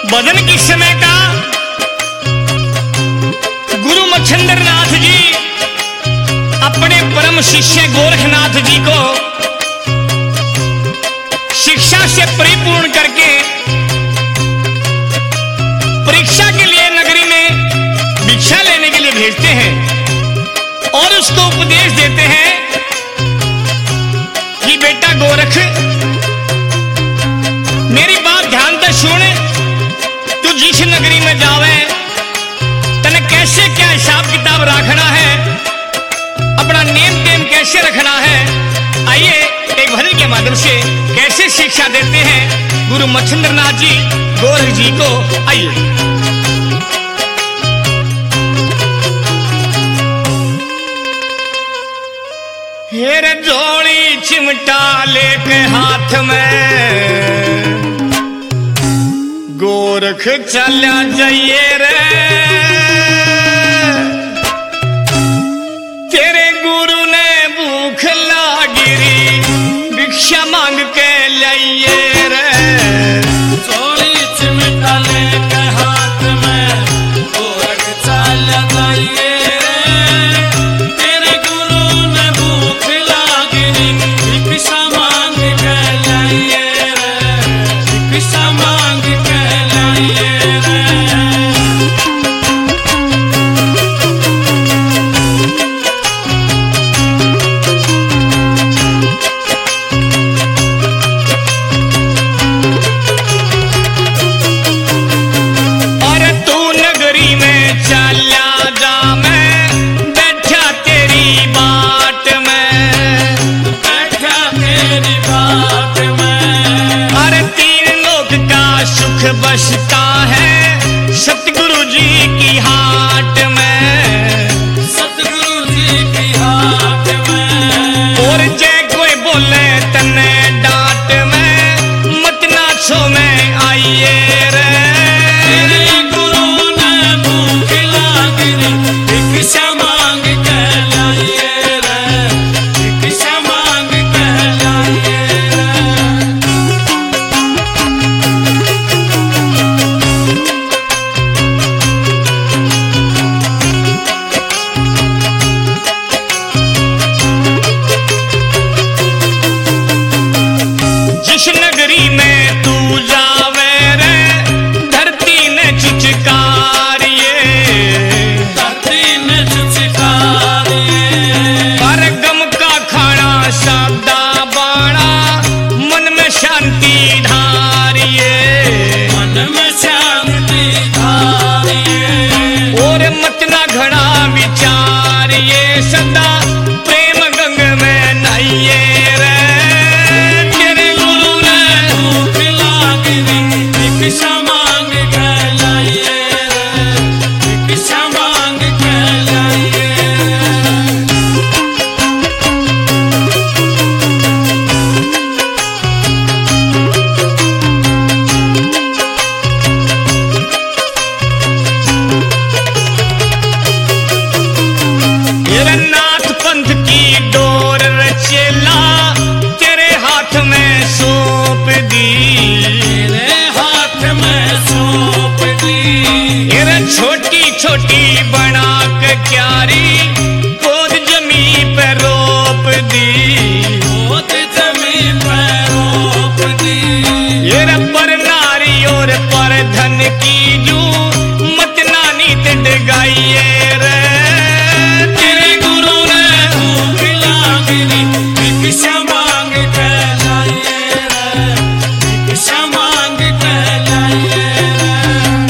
भजन की समय का गुरु मच्छिंद्र नाथ जी अपने परम शिष्य गोरखनाथ जी को शिक्षा से परिपूर्ण करके परीक्षा के लिए नगरी में भिक्षा लेने के लिए भेजते हैं और उसको उपदेश देते हैं कि बेटा गोरख, मेरी बात ध्यान से सुन। तू जिस नगरी में जावे तने कैसे क्या हिसाब किताब रखना है, अपना नेम टेम कैसे रखना है, आइए एक भजन के माध्यम से कैसे शिक्षा देते हैं गुरु मच्छिंद्र नाथ जी गोरख जी को। आइए हेर जोड़ी चिमटा लेके हाथ में गोरख चला जाइए रे, तेरे गुरु ने भूख लागिरी भिक्षा मांग के लाइए रे। जोड़ी चिमटा लेके हाथ में गोरख चला जाइए रे, तेरे गुरु ने भूख लागिरी भिक्षा मांग के लाइए रे, भिक्षा मांग के लाइए रे। और तू नगरी में चला जा, मैं बैठा तेरी बाट में, बैठा तेरी बात में। अरे तीन लोक का सुख बसता है सतगुरु जी की हाट में, सतगुरु जी की हाथ में। और जय कोई बोले तने डांट में मत नाचो में आइए रे। तेरे गुरु ने भूख लागिरी भिक्षा मांग के लाइए रे, भिक्षा मांग के लाइए रे। जिस नगरी में तू जावे रे धरती ने चिचकारिए, धरती ने चुचकारिए, पर गम का खाना सादा बाड़ा मन में शांति धारिए, मन में शांति धारिए। और मत ना घड़ा विचारिए सदा प्रेम गंग में नहाइए रे। तेरे गुरु ने भूख लागिरी भिक्षा मांग के लाइए रे, भिक्षा मांग के लाइए रे। तेरे नाथ पंथ की डोर रचेला तेरे हाथ में सौंप दी, तेरे हाथ में सौंप दी। तेरे छोटी छोटी बना के क्यारी गोद जमी पे रोप दी, गोद जमीन पर रोप दी। तेरे पर नारी और पर धन की जू मत नानी डगाइए रे। तेरे गुरु ने भूख लागिरी भिक्षा मांग के लाइए रे, भिक्षा मांग के लाइए रे।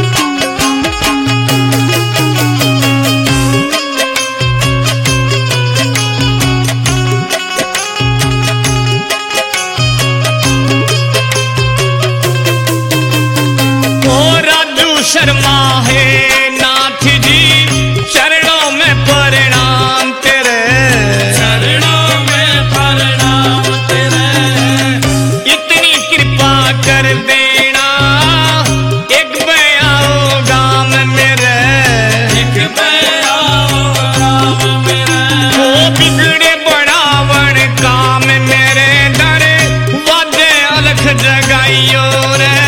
ओ राजू शर्मा है नाथ जी चरणों में प्रणाम तेरे, चरणों में प्रणाम तेरे। इतनी कृपा कर देना एक बयाओ गाम मेरे, एक बयाओ राम मेरे। वो बिगड़े बढ़ावण काम मेरे दर वादे अलख जगाइयो रे।